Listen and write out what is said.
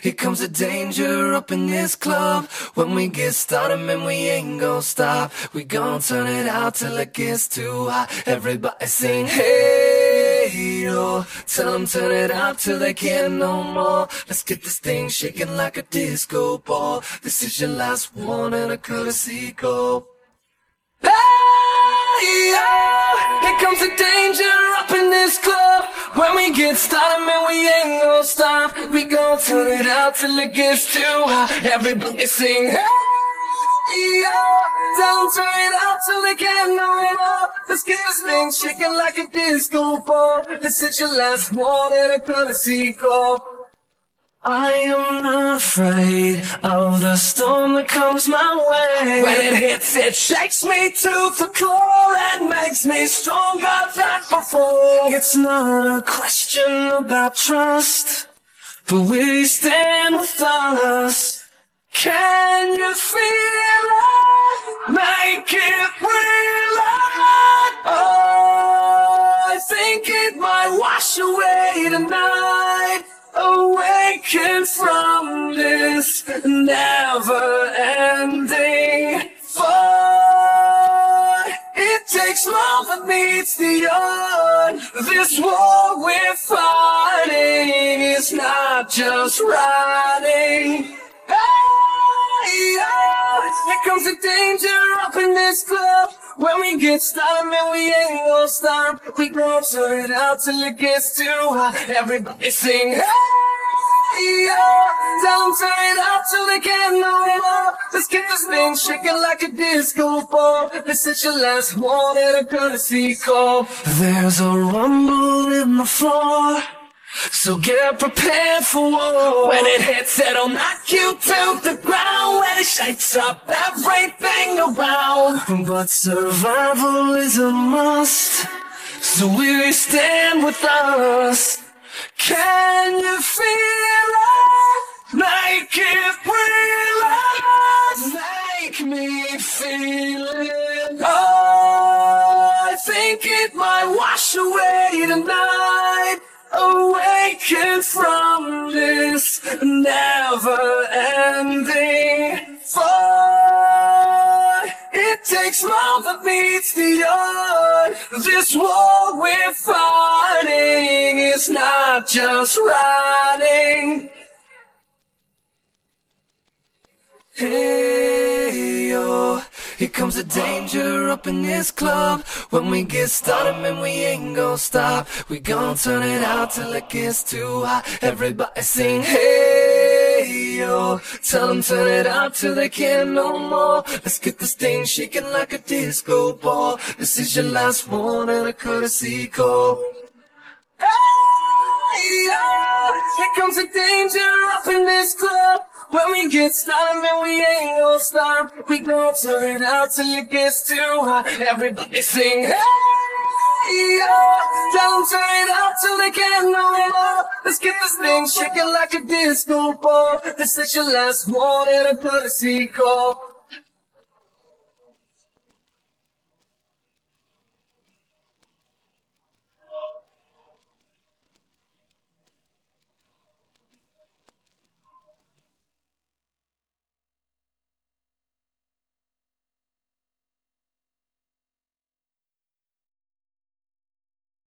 here comes the danger up in this club. When we get started, man, we ain't gon' stop. We gon' turn it out till it gets too hot. Everybody sing, hey, yo. Tell them turn it out till they can't no more. Let's get this thing shaking like a disco ball. This is your last one and a courtesy call. Hey, yo, here comes the danger up in this club. When we get started, man, we ain't gon' stop. We gon' turn it out till it gets too hot. Everybody sing, hey, yo. Don't turn it out till they can't no more. Let's get this thing shaking like a disco ball. This is your last one and a courtesy call. I am not afraid of the storm that comes my way. When it hits, it shakes me to the core and makes me stronger than before. It's not a question about trust, but will you stand with us? Can you feel it? Make it real. Oh, I think it might wash away tonight. Awaken from this never-ending fight. It takes more than meets the eye. This war we're fighting is not just riding. Hey, oh, here comes the danger up in this club. When we get started, man, we ain't gon' stop. We gon' turn it out till it gets too hot. Everybody sing, hey, yo. Don't turn it out till they can't no more. Let's get this thing shaking like a disco ball. This is your last one and a courtesy call. There's a rumble in the floor, so get prepared for war. When it hits, it'll knock you to the ground. When it shakes up everything around. But survival is a must, so will you stand with us? Can you feel it? Make it real. Make me feel it. Oh, I think it might wash away tonight. Awaken from this never-ending fight. It takes more than meets the eye. This war we're fighting is not just riding. Hey, yo. Here comes the danger up in this club. When we get started, man, we ain't gon' stop. We gon' turn it out till it gets too hot. Everybody sing, hey, yo. Tell them turn it out till they can't no more. Let's get this thing shaking like a disco ball. This is your last one and a courtesy call. Hey, yo. Here comes the danger up in this club. When we get started, man, we ain't gon' stop. We gon' turn it out till it gets too hot. Everybody sing, hey, yo. Don't turn it out till they can't no more. Let's get this thing shaking like a disco ball. This is your last one and a courtesy call.